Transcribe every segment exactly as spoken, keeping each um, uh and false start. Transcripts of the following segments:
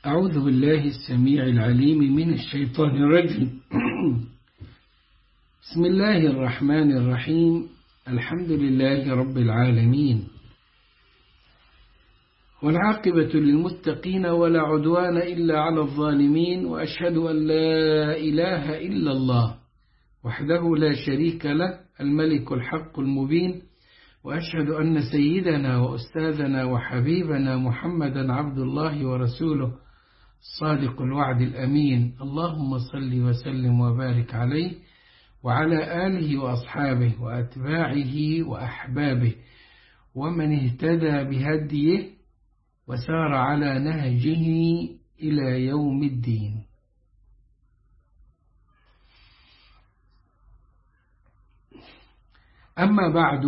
أعوذ بالله السميع العليم من الشيطان الرجيم. بسم الله الرحمن الرحيم. الحمد لله رب العالمين، والعاقبة للمتقين ولا عدوان إلا على الظالمين، وأشهد أن لا إله إلا الله وحده لا شريك له الملك الحق المبين، وأشهد أن سيدنا وأستاذنا وحبيبنا محمدا عبد الله ورسوله صادق الوعد الأمين. اللهم صل وسلم وبارك عليه وعلى آله وأصحابه وأتباعه وأحبابه ومن اهتدى بهديه وسار على نهجه إلى يوم الدين. أما بعد،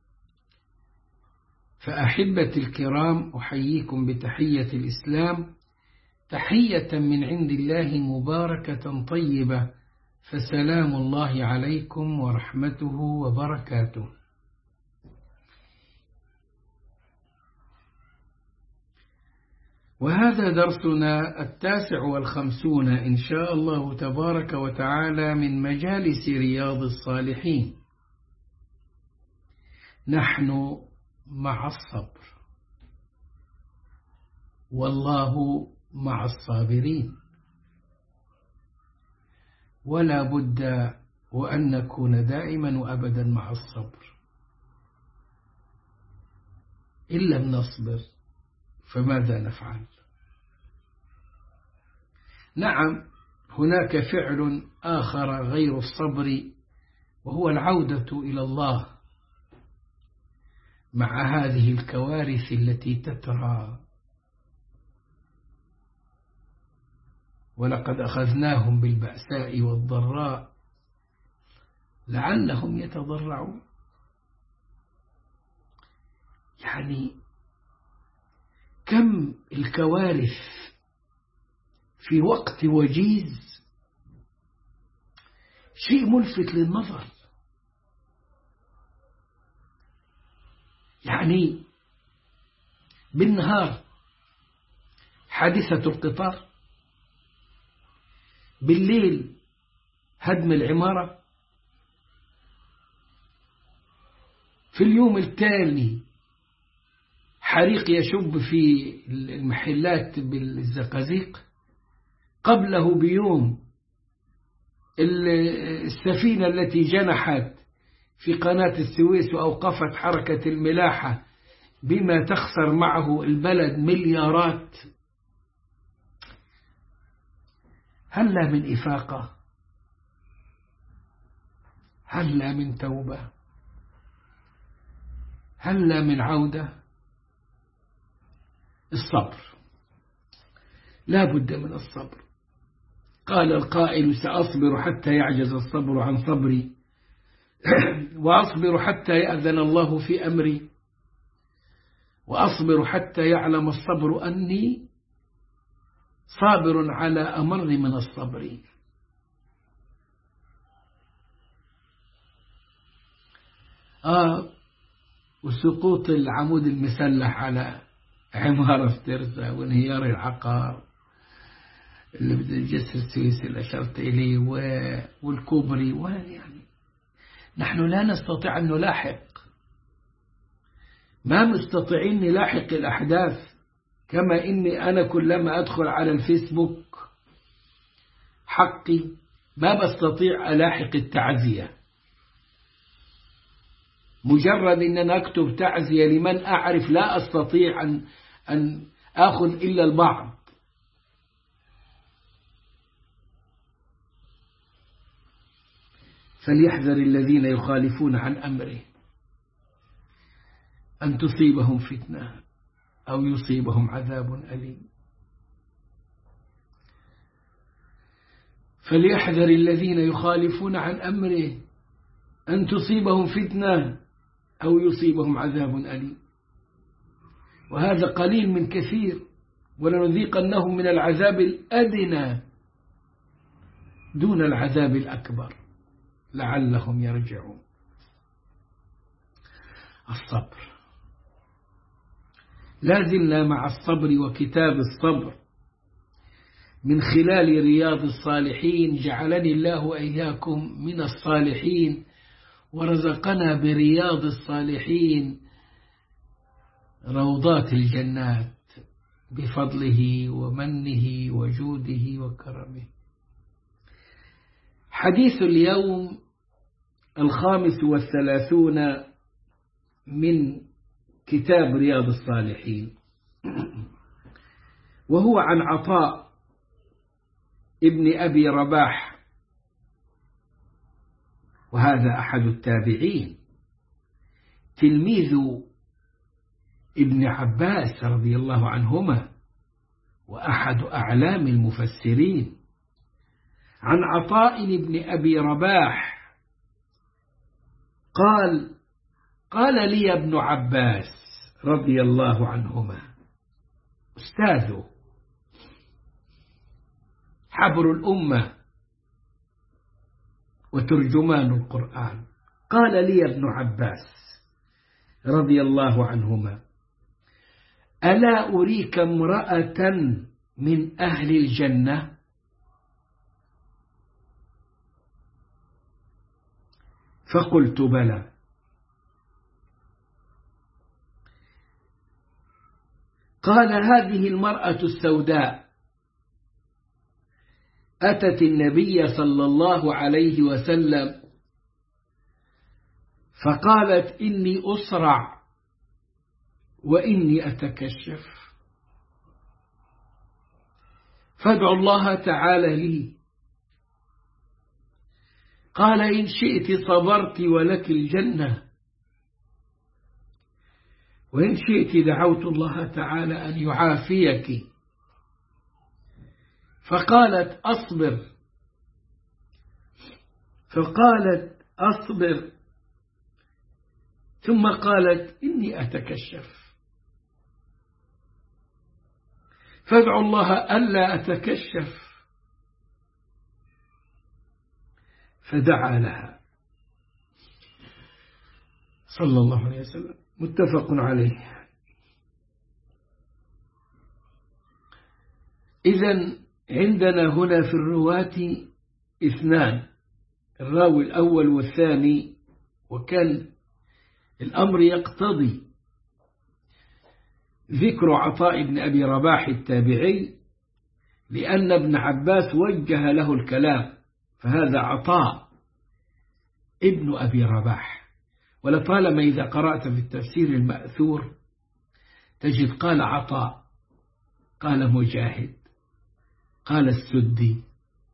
فأحبة الكرام، أحييكم بتحية الإسلام، تحية من عند الله مباركة طيبة، فسلام الله عليكم ورحمته وبركاته. وهذا درسنا التاسع والخمسون إن شاء الله تبارك وتعالى من مجالس رياض الصالحين. نحن مع الصبر، والله مع الصابرين، ولا بد وأن نكون دائما وأبدا مع الصبر. إن لم نصبر فماذا نفعل؟ نعم، هناك فعل آخر غير الصبر، وهو العودة إلى الله مع هذه الكوارث التي تترى. ولقد أخذناهم بالبأساء والضراء لعلهم يتضرعون. يعني كم الكوارث في وقت وجيز، شيء ملفت للنظر. يعني بالنهار حادثة القطار، بالليل هدم العمارة، في اليوم التالي حريق يشب في المحلات بالزقازيق، قبله بيوم السفينة التي جنحت في قناة السويس وأوقفت حركة الملاحة بما تخسر معه البلد مليارات. هلا من إفاقة، هلا من توبة، هلا من عودة. الصبر، لا بد من الصبر. قال القائل: سأصبر حتى يعجز الصبر عن صبري، وأصبر حتى يأذن الله في أمري، وأصبر حتى يعلم الصبر أني صابر على أمر من الصبر. آه وسقوط العمود المسلح على عمارة في ترسا، وانهيار العقار اللي بالجسر السويسي اللي أشرت إليه، والكوبري، ويعني نحن لا نستطيع أن نلاحق، ما مستطيعين نلاحق الأحداث. كما إني أنا كلما أدخل على الفيسبوك حقي ما بستطيع ألاحق التعزية. مجرد أن أنا أكتب تعزية لمن أعرف لا أستطيع أن أن أخذ إلا البعض. فليحذر الذين يخالفون عن أمره أن تصيبهم فتنة أو يصيبهم عذاب أليم. فليحذر الذين يخالفون عن أمره أن تصيبهم فتنة أو يصيبهم عذاب أليم. وهذا قليل من كثير، ولنذيقنهم من العذاب الأدنى دون العذاب الأكبر لعلهم يرجعون. الصبر، لا زلنا مع الصبر وكتاب الصبر من خلال رياض الصالحين جعلني الله وإياكم من الصالحين ورزقنا برياض الصالحين روضات الجنات بفضله ومنه وجوده وكرمه. حديث اليوم الخامس والثلاثون من كتاب رياض الصالحين، وهو عن عطاء ابن أبي رباح، وهذا أحد التابعين تلميذ ابن عباس رضي الله عنهما وأحد أعلام المفسرين. عن عطاء ابن أبي رباح قال: قال لي ابن عباس رضي الله عنهما، أستاذه حبر الأمة وترجمان القرآن، قال لي ابن عباس رضي الله عنهما: ألا أريك امرأة من أهل الجنة؟ فقلت: بلى. قال: هذه المرأة السوداء أتت النبي صلى الله عليه وسلم فقالت: إني أسرع وإني أتكشف، فادعوا الله تعالى لي. قال: إن شئت صبرت ولك الجنة، وإن شئت دعوت الله تعالى أن يعافيك. فقالت: أصبر. فقالت: أصبر. ثم قالت: إني أتكشف، فادعوا الله ألا أتكشف. فدعا لها صلى الله عليه وسلم، متفق عليه. إذن عندنا هنا في الرواة اثنان، الراوي الأول والثاني، وكان الأمر يقتضي ذكر عطاء بن أبي رباح التابعي، لأن ابن عباس وجه له الكلام، فهذا عطاء ابن أبي رباح. ولطالما إذا قرأت في التفسير المأثور تجد قال عطاء، قال مجاهد، قال السدي،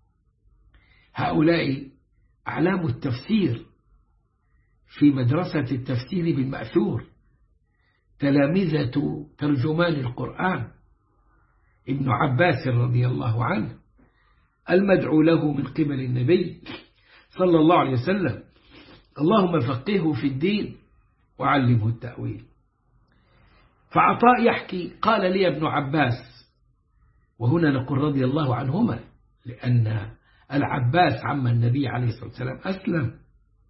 هؤلاء أعلام التفسير في مدرسة التفسير بالمأثور، تلامذة ترجمان القرآن ابن عباس رضي الله عنه، المدعو له من قبل النبي صلى الله عليه وسلم: اللهم فقهه في الدين وعلمه التأويل. فعطاء يحكي: قال لي ابن عباس، وهنا نقول رضي الله عنهما، لأن العباس عم النبي عليه الصلاة والسلام أسلم،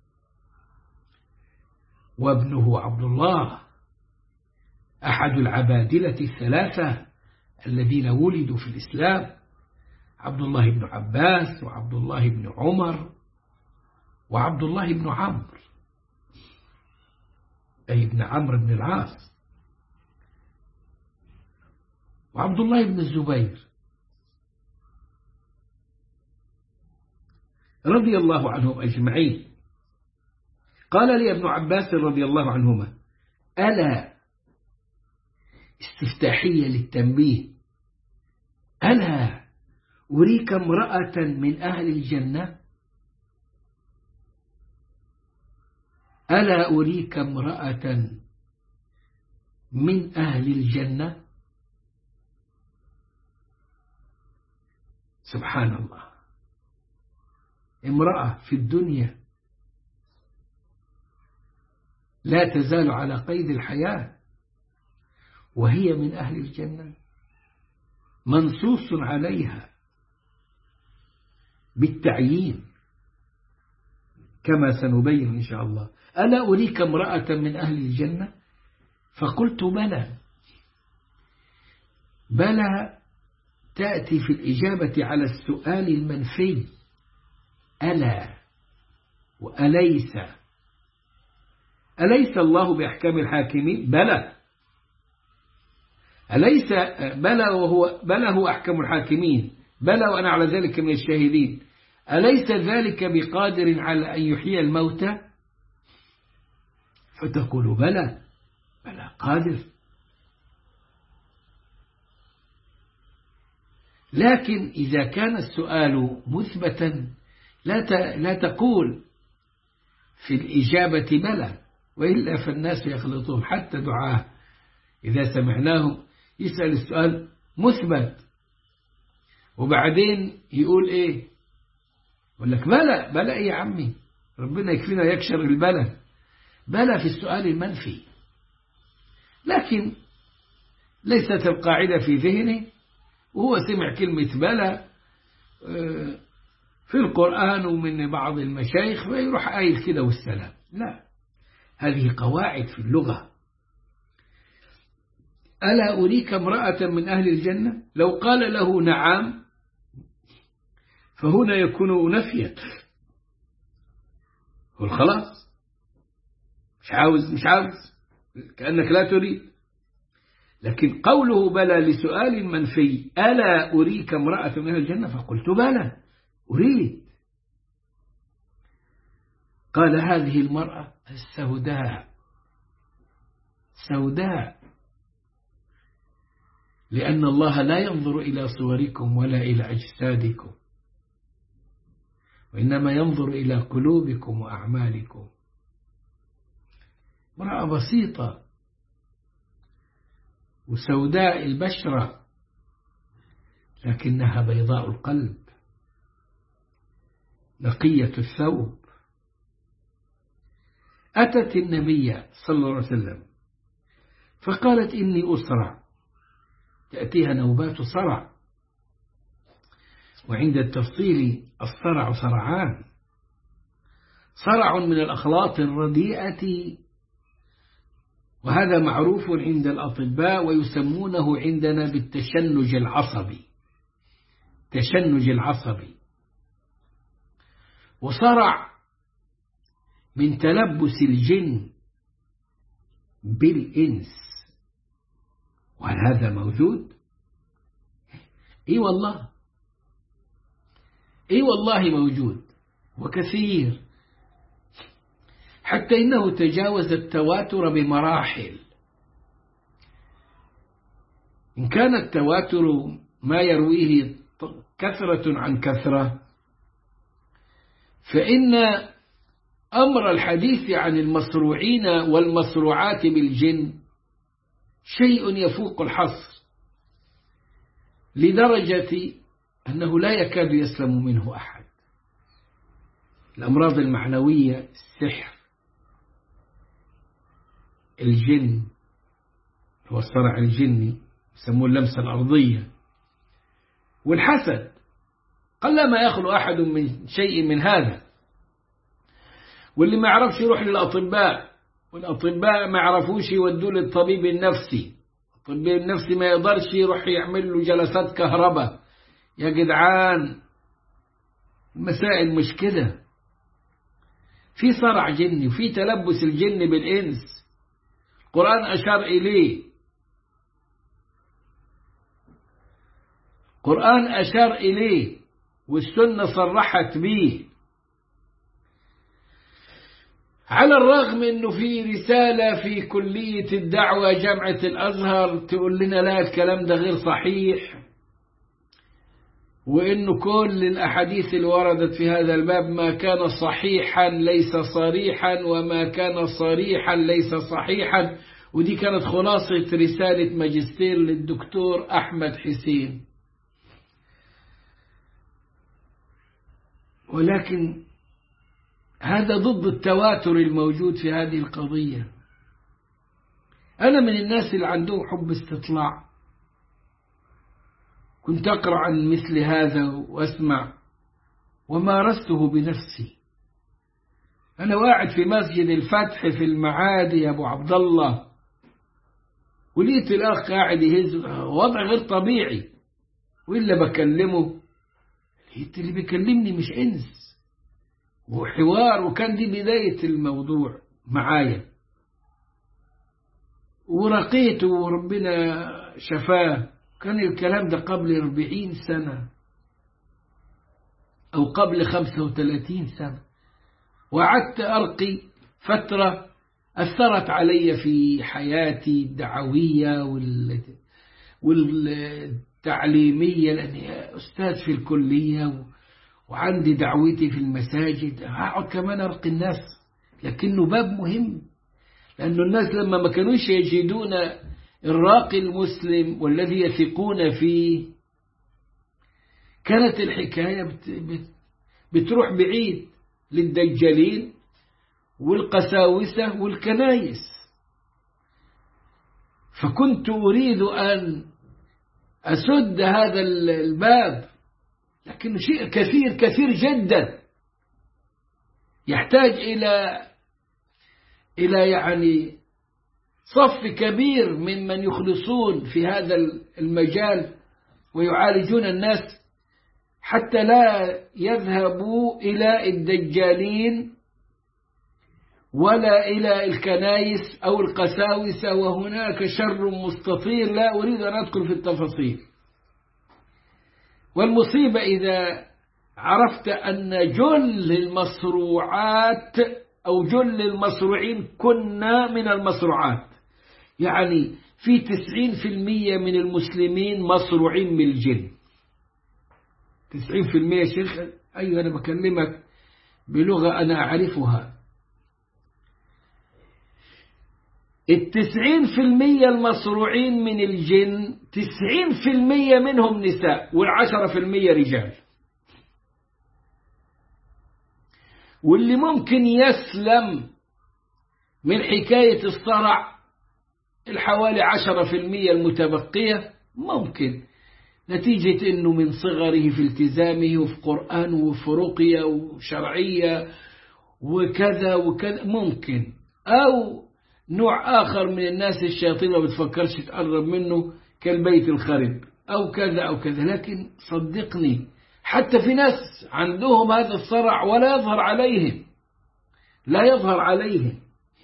وابنه عبد الله أحد العبادلة الثلاثة الذين ولدوا في الإسلام، عبد الله بن عباس وعبد الله بن عمر وعبد الله بن عمرو، أي ابن عمرو بن العاص، وعبد الله بن الزبير رضي الله عنهم أجمعين. قال لي ابن عباس رضي الله عنهما: ألا، استفتاحية للتنبيه، ألا أريك امرأة من أهل الجنة؟ ألا أريك امرأة من أهل الجنة؟ سبحان الله، امرأة في الدنيا لا تزال على قيد الحياة وهي من أهل الجنة، منصوص عليها بالتعيين كما سنبين إن شاء الله. ألا أريك امرأة من أهل الجنة؟ فقلت: بلى. بلى تأتي في الإجابة على السؤال المنفي، ألا وأليس. أليس الله بأحكام الحاكمين؟ بلى. أليس بلى وهو بلى هو أحكم الحاكمين، بلى وأنا على ذلك من الشاهدين. أليس ذلك بقادر على أن يحيي الموتى؟ فتقول بلى، بلى قادر. لكن إذا كان السؤال مثبتا لا لا تقول في الإجابة بلى، وإلا فالناس يخلطون. حتى دعاه إذا سمعناهم يسأل السؤال مثبت وبعدين يقول إيه؟ يقول لك بلى. بلى إيه يا عمي؟ ربنا يكفينا يكشر البلى. بلى في السؤال المنفي، لكن ليست القاعدة في ذهنه، وهو سمع كلمة بلى في القرآن ومن بعض المشايخ فيروح قايل كده والسلام. لا، هذه قواعد في اللغة. ألا أريك امرأة من أهل الجنة؟ لو قال له نعم فهنا يكون نفيا، قل خلاص مش عاوز مش عاوز كأنك لا تريد. لكن قوله بلى لسؤال منفي، ألا أريك امرأة من أهل الجنة؟ فقلت بلى أريد. قال هذه المرأة السوداء، سوداء، لأن الله لا ينظر إلى صوركم ولا إلى أجسادكم، وإنما ينظر إلى قلوبكم وأعمالكم. امرأة بسيطة وسوداء البشرة، لكنها بيضاء القلب نقية الثوب. أتت النبي صلى الله عليه وسلم فقالت إني أسرع، تأتيها نوبات صرع، وعند التفصيل الصرع صرعان، صرع من الأخلاط الرديئة، وهذا معروف عند الأطباء ويسمونه عندنا بالتشنج العصبي، تشنج العصبي، وصرع من تلبس الجن بالإنس. وهل هذا موجود؟ إي والله، إي والله موجود وكثير، حتى إنه تجاوز التواتر بمراحل. إن كان التواتر ما يرويه كثرة عن كثرة، فإن أمر الحديث عن المصروعين والمصروعات بالجن شيء يفوق الحصر، لدرجة أنه لا يكاد يسلم منه أحد. الأمراض المعنوية، السحر، الجن، هو الصرع الجني يسموه اللمسة الأرضية، والحسد، قلما يخلو أحد من شيء من هذا. واللي ما يعرفش يروح للأطباء، والأطباء ما يعرفوش يودوه للطبيب النفسي، الطبيب النفسي ما يقدرش يروح يعمل له جلسات كهرباء. يا جدعان المسائل مش كده، في صرع جني وفي تلبس الجن بالإنس، القرآن أشار إليه، القرآن أشار إليه والسنة صرحت به. على الرغم أنه في رسالة في كلية الدعوة جامعة الأزهر تقول لنا لا الكلام ده غير صحيح، وأنه كل الأحاديث اللي وردت في هذا الباب ما كان صحيحا ليس صريحا، وما كان صريحا ليس صحيحا. ودي كانت خلاصة رسالة ماجستير للدكتور أحمد حسين. ولكن هذا ضد التواتر الموجود في هذه القضية. أنا من الناس اللي عندهم حب استطلاع، كنت أقرأ عن مثل هذا وأسمع ومارسته بنفسي. أنا واعد في مسجد الفتح في المعادي يا أبو عبد الله، ولقيت الأخ قاعد يهز، وضع غير طبيعي، وإلا بكلمه لقيت اللي بيكلمني مش إنس وحوار، وكان دي بداية الموضوع معايا، ورقيته وربنا شفاه. كان الكلام ده قبل أربعين سنة أو قبل خمسة وثلاثين سنة، وقعدت أرقي فترة أثرت علي في حياتي الدعوية والتعليمية، لأني أستاذ في الكلية وعندي دعوتي في المساجد. أقعد كمان أرقي الناس، لكنه باب مهم، لأن الناس لما ما كانوش يجدون الراقي المسلم والذي يثقون فيه، كانت الحكاية بت بت بتروح بعيد للدجالين والقساوسة والكنايس. فكنت أريد أن أسد هذا الباب، لكنه شيء كثير كثير جدا يحتاج إلى إلى يعني صف كبير ممن يخلصون في هذا المجال ويعالجون الناس حتى لا يذهبوا إلى الدجالين ولا إلى الكنائس أو القساوسة، وهناك شر مستطير لا أريد أن أدخل في التفاصيل. والمصيبة إذا عرفت أن جل المصروعات أو جل المصروعين كنا من المصروعات، يعني في تسعين في المية من المسلمين مصروعين من الجن. تسعين في المية شيخ؟ أيوة، أنا بكلمك بلغة أنا أعرفها. التسعين في المية المصروعين من الجن تسعين في المية منهم نساء، والعشرة في المية رجال. واللي ممكن يسلم من حكاية الصرع الحوالي عشرة في المية المتبقية، ممكن نتيجة أنه من صغره في التزامه وفي قرآن وفي رقية وشرعية وكذا وكذا، ممكن. أو نوع آخر من الناس الشياطين ما بتفكرش تقرب منه كالبيت الخرب أو كذا أو كذا. لكن صدقني حتى في ناس عندهم هذا الصرع ولا يظهر عليهم، لا يظهر عليهم،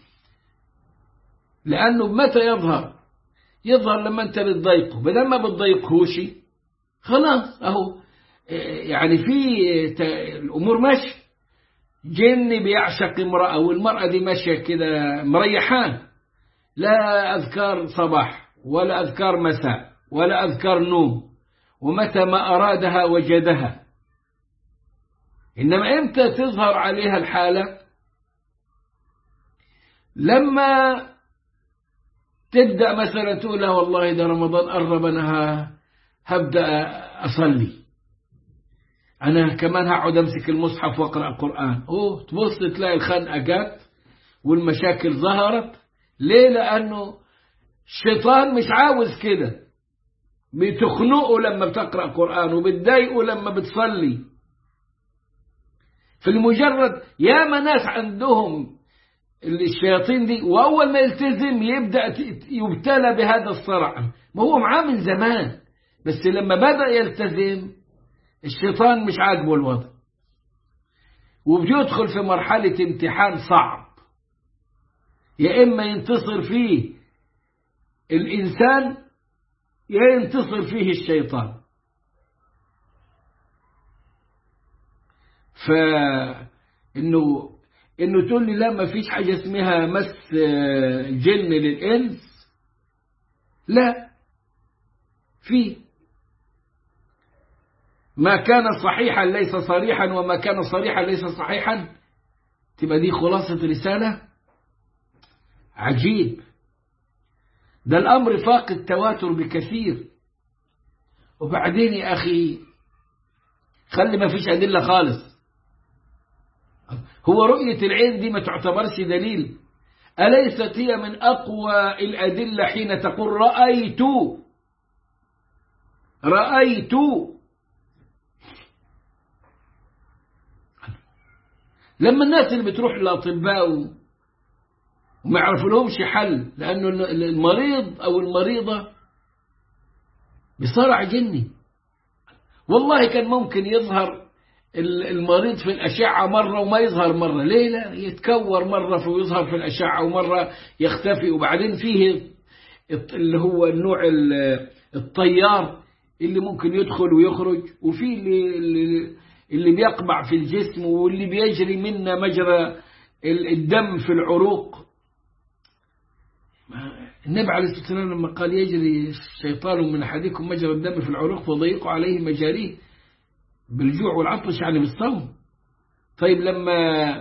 لأنه متى يظهر؟ يظهر لما أنت بتضايقه. بدل ما بتضايقهوش خلاص أهو يعني في الأمور ماشية. جن بيعشق امرأة والمرأة دي ماشية كده مريحان، لا أذكار صباح ولا أذكار مساء ولا أذكار نوم، ومتى ما أرادها وجدها. إنما إمتى تظهر عليها الحالة؟ لما تبدأ مثلا تقول لا والله ده رمضان قرب، أنا هبدأ أصلي، أنا كمان هقعد أمسك المصحف وأقرأ قرآن. أوه، تبص تلاقي الخنقة جت والمشاكل ظهرت. ليه؟ لأنه الشيطان مش عاوز كده، بتخنقه لما بتقرأ قرآن وبتضايقه لما بتصلي. في المجرد ياما ناس عندهم الشياطين دي، وأول ما يلتزم يبدأ يبتلى بهذا الصرع. ما هو معاه من زمان، بس لما بدأ يلتزم الشيطان مش عاجبه الوضع، وبيدخل في مرحلة امتحان صعب، يا إما ينتصر فيه الإنسان يا ينتصر فيه الشيطان. فإنه إنه تقول لي لا ما فيش حاجة اسمها مس جن للإنس، لا، في ما كان صحيحا ليس صريحا، وما كان صريحا ليس صحيحا. تبقى دي خلاصة رسالة عجيب. ده الأمر فاق التواتر بكثير. وبعدين يا أخي خلي ما فيش أدلة خالص. هو رؤية العين دي ما تعتبرش دليل؟ أليست هي من أقوى الأدلة حين تقول رأيت رأيت؟ لما الناس اللي بتروح للأطباء وما يعرفوا لهمش حل، لأنه المريض أو المريضة بصرع جني والله كان ممكن يظهر المريض في الأشعة مرة وما يظهر مرة. ليه لا؟ يتكور مرة ويظهر في الأشعة ومرة يختفي. وبعدين فيه اللي هو النوع الطيار اللي ممكن يدخل ويخرج، وفيه اللي, اللي بيقبع في الجسم، واللي بيجري منا مجرى الدم في العروق. النبي عليه الصلاة والسلام لما قال يجري الشيطان من أحدكم مجرى الدم في العروق فضيقوا عليه مجاريه بالجوع والعطش، يعني بالصوم. طيب لما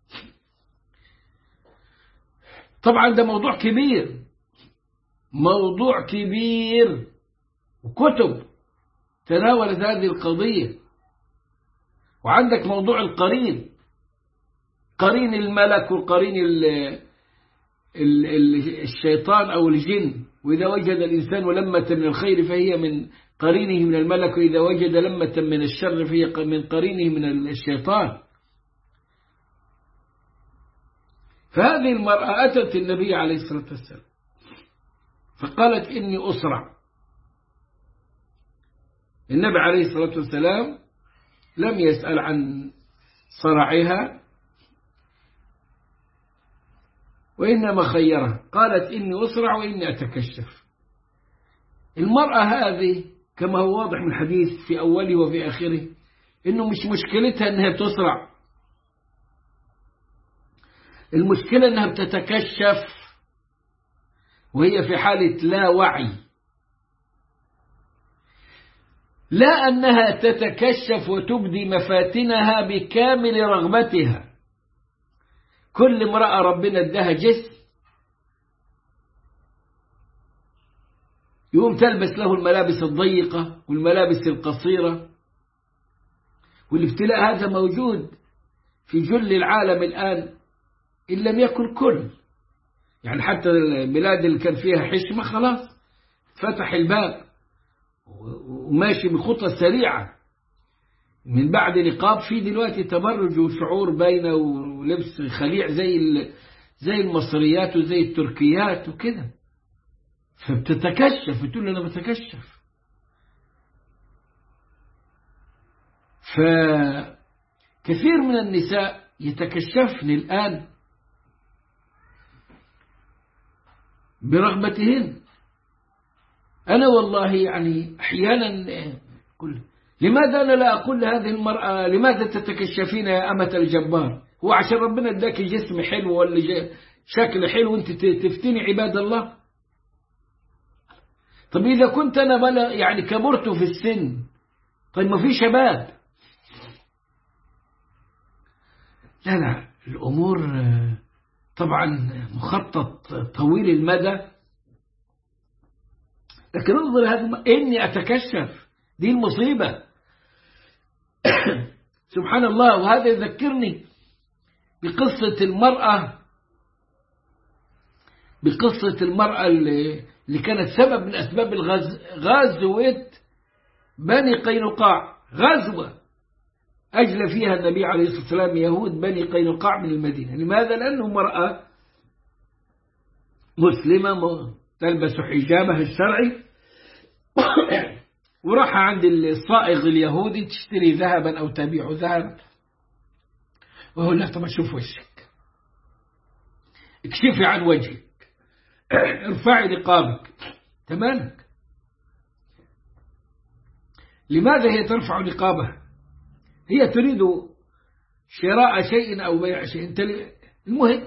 طبعا ده موضوع كبير، موضوع كبير، وكتب تناولت هذه القضية. وعندك موضوع القرين، قرين الملك وقرين ال ال ال الشيطان أو الجن. وإذا وجد الإنسان لمة من الخير فهي من قرينه من الملك، وإذا وجد لمة من الشر فهي من قرينه من الشيطان. فهذه المرأة أتت النبي عليه الصلاة والسلام فقالت إني أسرع. النبي عليه الصلاة والسلام لم يسأل عن صرعها، وإنما خيرها. قالت إني أسرع وإني أتكشف. المرأة هذه كما هو واضح من الحديث في أوله وفي آخره إنه مش مشكلتها إنها بتسرع، المشكلة إنها بتتكشف وهي في حالة لا وعي، لا أنها تتكشف وتبدي مفاتنها بكامل رغبتها. كل امرأة ربنا ادها جسم يقوم تلبس له الملابس الضيقة والملابس القصيرة. والابتلاء هذا موجود في جل العالم الآن إن لم يكن كل، يعني حتى البلاد اللي كان فيها حشمة خلاص فتح الباب وماشي بخطة سريعة. من بعد نقاب في دلوقتي تبرج وشعور باينة ولبس خليع زي زي المصريات وزي التركيات وكده. فبتتكشف، بتقول أنا بتكشف. فكثير من النساء يتكشفن الآن برغبتهن. أنا والله يعني أحيانا كل لماذا أنا لا أقول لهذه المرأة لماذا تتكشفين يا أمة الجبار؟ هو عشان ربنا اداك جسم حلو ولا شكل حلو وانت تفتني عباد الله؟ طب إذا كنت أنا بلا يعني كبرت في السن، طيب ما في شباب. لا لا الأمور طبعا مخطط طويل المدى. لكن انظر هذا إني أتكشف، دي المصيبة. سبحان الله. وهذا يذكرني بقصة المرأة بقصة المرأة اللي, اللي كانت سبب من أسباب الغز غزوة بني قينقاع، غزوة أجلى فيها النبي عليه الصلاة والسلام يهود بني قينقاع من المدينة. لماذا؟ لأنه مرأة مسلمة تلبس حجابها الشرعي وراح عند الصائغ اليهودي تشتري ذهبا أو تبيع ذهب، ويقول لها طب شوف وجهك، اكشفي عن وجهك، ارفعي نقابك، تمامك. لماذا هي ترفع نقابها؟ هي تريد شراء شيء أو بيع شيء. المهم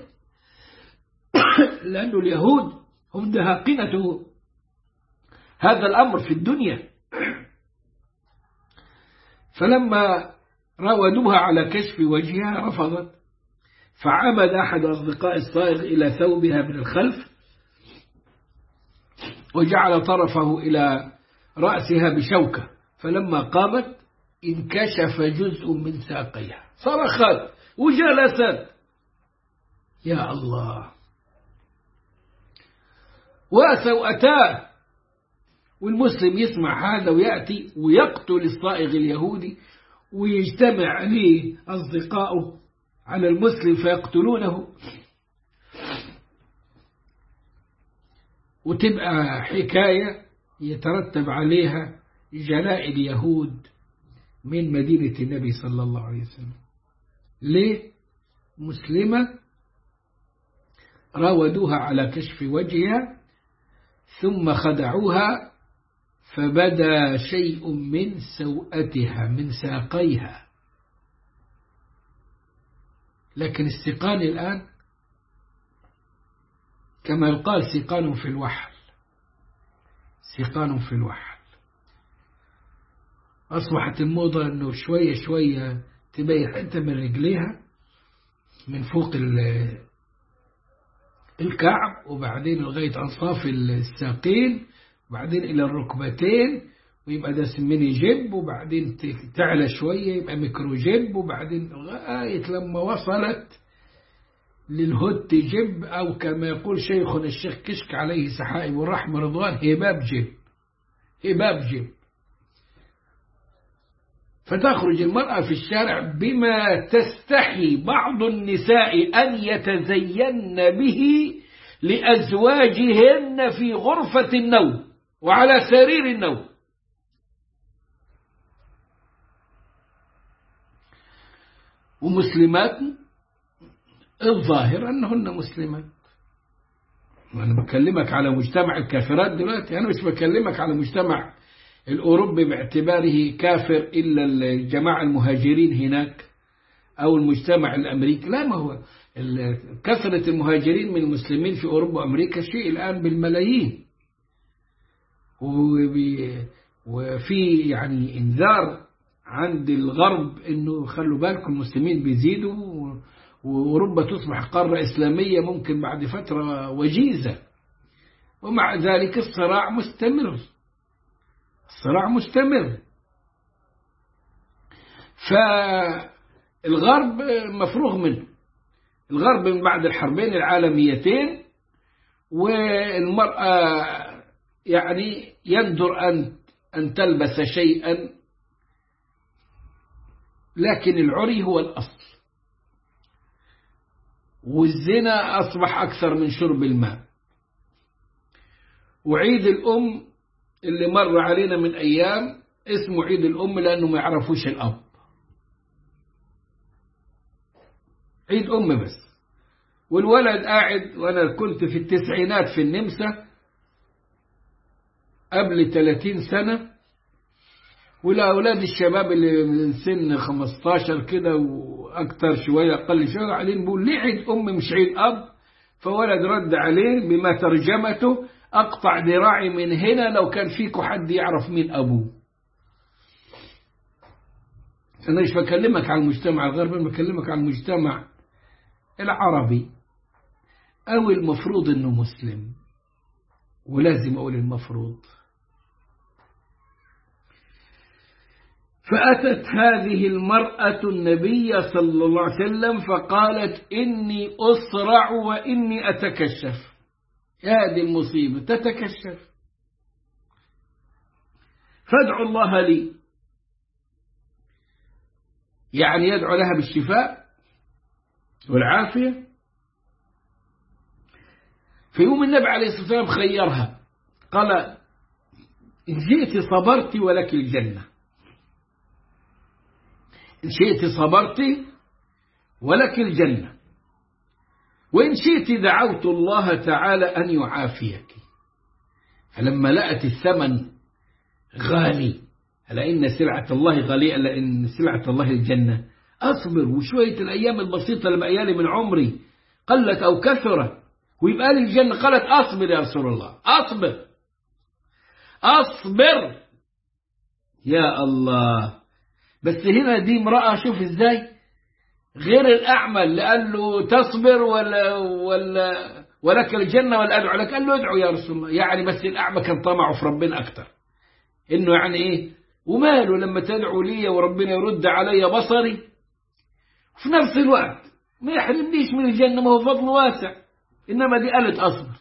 لأن اليهود هم دهاقنة هذا الأمر في الدنيا. فلما راودوها على كشف وجهها رفضت، فعمد أحد أصدقاء الصائغ إلى ثوبها من الخلف وجعل طرفه إلى رأسها بشوكة، فلما قامت انكشف جزء من ساقيها، صرخت وجلست. يا الله، وسوءتاه. والمسلم يسمع هذا ويأتي ويقتل الصائغ اليهودي، ويجتمع عليه أصدقائه على المسلم فيقتلونه، وتبقى حكاية يترتب عليها جلاء اليهود من مدينة النبي صلى الله عليه وسلم. ليه؟ مسلمة راودوها على كشف وجهها ثم خدعوها فبدا شيء من سوءتها من ساقيها، لكن السقان الآن كما يقال سقان في الوحل، سقان في الوحل. أصبحت الموضة أنه شوية شوية تبين حتى من رجليها من فوق الكعب، وبعدين لغاية أنصاف الساقين، وبعدين إلى الركبتين، ويبقى ده سميني جيب، وبعدين تعلى شوية يبقى ميكرو جيب، وبعدين لغاية لما وصلت للهوت جيب، أو كما يقول شيخنا الشيخ كشك عليه سحائب الرحمة رضوان هباب جيب، هباب جيب. فتخرج المرأة في الشارع بما تستحي بعض النساء أن يتزين به لأزواجهن في غرفة النوم وعلى سرير النوم. ومسلمات الظاهر أنهن مسلمات. أنا بكلمك على مجتمع الكافرات دلوقتي، أنا مش بكلمك على مجتمع الأوروبي باعتباره كافر إلا الجماعة المهاجرين هناك أو المجتمع الأمريكي. لا، ما هو كثرة المهاجرين من المسلمين في أوروبا وأمريكا شيء الآن بالملايين، وفي يعني إنذار عند الغرب إنه خلوا بالكم المسلمين بيزيدوا وأوروبا تصبح قارة إسلامية ممكن بعد فترة وجيزة. ومع ذلك الصراع مستمر، الصراع مستمر. فالغرب مفروغ منه، الغرب من بعد الحربين العالميتين، والمرأة يعني يندر أن أن تلبس شيئا، لكن العري هو الأصل. والزنا أصبح أكثر من شرب الماء. وعيد الأم اللي مر علينا من أيام اسمه عيد الأم لأنه ما يعرفوش الأب، عيد أم بس. والولد قاعد، وأنا كنت في التسعينات في النمسا قبل ثلاثين سنة، والأولاد الشباب اللي من سن خمستاشر كده وأكتر شوية أقل شوية عليهم بيقول ليه عيد أم مش عيد أب؟ فولد رد عليه بما ترجمته: أقطع ذراعي من هنا لو كان فيكم حد يعرف مين أبوه. أنا مش بكلمك عن المجتمع الغربي، أنا بكلمك عن المجتمع العربي، أو المفروض أنه مسلم، ولازم أقول المفروض. فأتت هذه المرأة النبي صلى الله عليه وسلم فقالت: إني أصرع وإني أتكشف. هذه المصيبة تتكشف، فادعوا الله لي، يعني يدعو لها بالشفاء والعافية. في يوم النبي عليه الصلاة والسلام خيرها، قال: إن شئت صبرت ولك الجنة، إن شئت صبرت ولك الجنة، وإن شئت دعوت الله تعالى أن يعافيك. فلما لقت الثمن غالي، ألا إن سلعة الله غالية، ألا إن سلعة الله الجنة، أصبر وشوية الأيام البسيطة اللي بقيالي من عمري قلت أو كثرت ويبقى لي الجنة، قالت: أصبر يا رسول الله، أصبر أصبر يا الله. بس هنا دي امرأة، شوف إزاي، غير الأعمى اللي قال له تصبر ولا ولا ولك الجنة ولا أدعو لك، قال له ادعو يا رسول الله. يعني بس الأعمى كان طمعه في ربنا أكتر، إنه يعني إيه وماله لما تدعو لي وربنا يرد علي بصري، وفي نفس الوقت ما يحرمنيش من الجنة، ما هو فضل واسع. إنما دي قالت أصبر،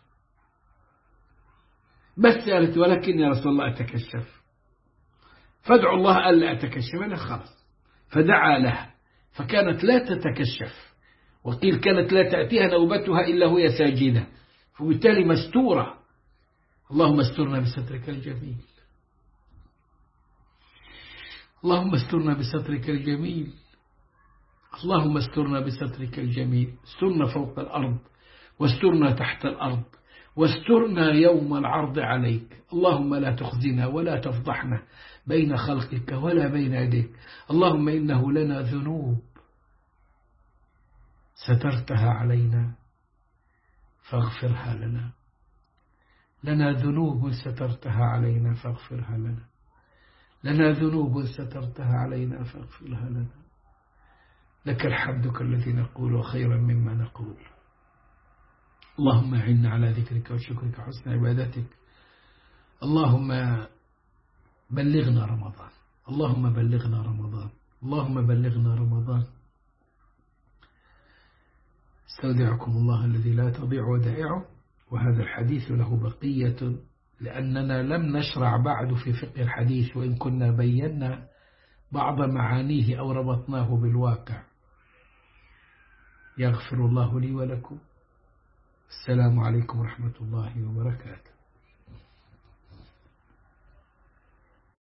بس قالت: ولكن يا رسول الله أتكشف. فادعوا الله ألا أتكشف، أنا خلاص. فدعا لها فكانت لا تتكشف، وقيل كانت لا تأتيها نوبتها إلا وهي ساجدة، فبالتالي مستورة. اللهم استرنا بسترك الجميل، اللهم استرنا بسترك الجميل، اللهم استرنا بسترك الجميل، استرنا فوق الأرض واسترنا تحت الأرض واسترنا يوم العرض عليك. اللهم لا تخزنا ولا تفضحنا بين خلقك ولا بين يديك. اللهم إنه لنا ذنوب سترتها علينا فاغفرها لنا، لنا ذنوب سترتها علينا فاغفرها لنا، لنا ذنوب سترتها علينا فاغفرها لنا. لك الحمد الذي نقول خيرا مما نقول. اللهم أعنا على ذكرك وشكرك وحسن عبادتك. اللهم بلغنا رمضان، اللهم بلغنا رمضان، اللهم بلغنا رمضان. استودعكم الله الذي لا تضيع ودائعه. وهذا الحديث له بقية لأننا لم نشرع بعد في فقه الحديث، وإن كنا بينا بعض معانيه أو ربطناه بالواقع. يغفر الله لي ولكم. السلام عليكم ورحمة الله وبركاته.